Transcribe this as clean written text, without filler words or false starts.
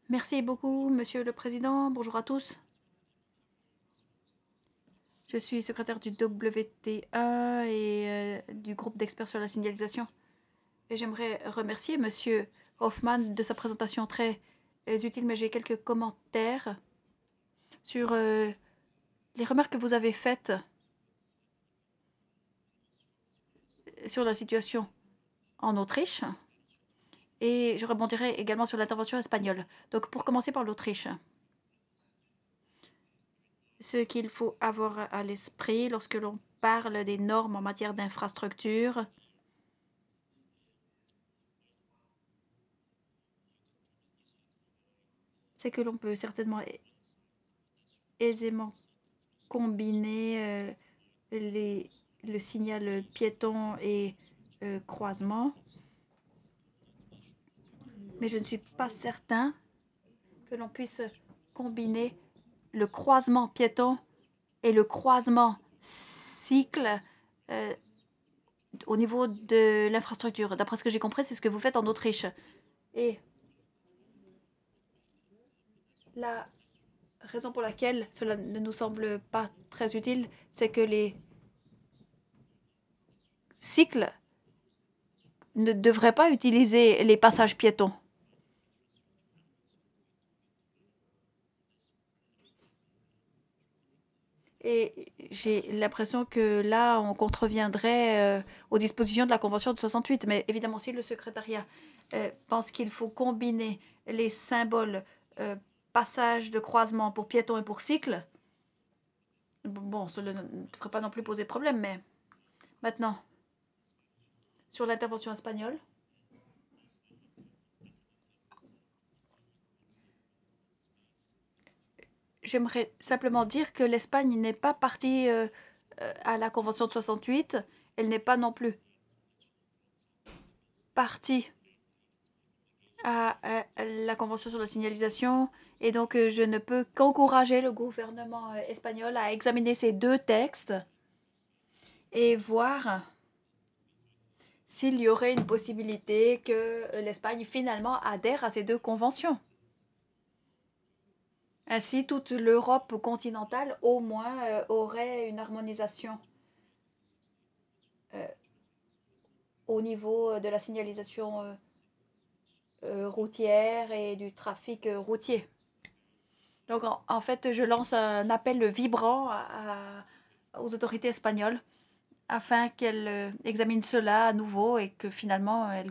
Merci beaucoup, Monsieur le Président. Bonjour à tous. Je suis secrétaire du WTA et du groupe d'experts sur la signalisation. Et j'aimerais remercier Monsieur Hoffman de sa présentation très utile, mais j'ai quelques commentaires sur les remarques que vous avez faites sur la situation en Autriche. Et je rebondirai également sur l'intervention espagnole. Donc, pour commencer par l'Autriche. Ce qu'il faut avoir à l'esprit lorsque l'on parle des normes en matière d'infrastructure, c'est que l'on peut certainement aisément combiner le signal piéton et croisement, mais je ne suis pas certain que l'on puisse combiner le croisement piéton et le croisement cycle euh, au niveau de l'infrastructure. D'après ce que j'ai compris, c'est ce que vous faites en Autriche. Et la raison pour laquelle cela ne nous semble pas très utile, c'est que les cycles ne devraient pas utiliser les passages piétons. Et j'ai l'impression que là, on contreviendrait aux dispositions de la Convention de 68. Mais évidemment, si le secrétariat pense qu'il faut combiner les symboles passage de croisement pour piétons et pour cycles, bon, cela ne devrait pas non plus poser problème. Mais maintenant, sur l'intervention espagnole, j'aimerais simplement dire que l'Espagne n'est pas partie à la Convention de 68. Elle n'est pas non plus partie à la Convention sur la signalisation. Et donc, je ne peux qu'encourager le gouvernement espagnol à examiner ces deux textes et voir s'il y aurait une possibilité que l'Espagne finalement adhère à ces deux conventions. Ainsi, toute l'Europe continentale, au moins, aurait une harmonisation euh, au niveau de la signalisation routière et du trafic routier. Donc, en fait, je lance un appel vibrant aux autorités espagnoles afin qu'elles examinent cela à nouveau et que finalement elles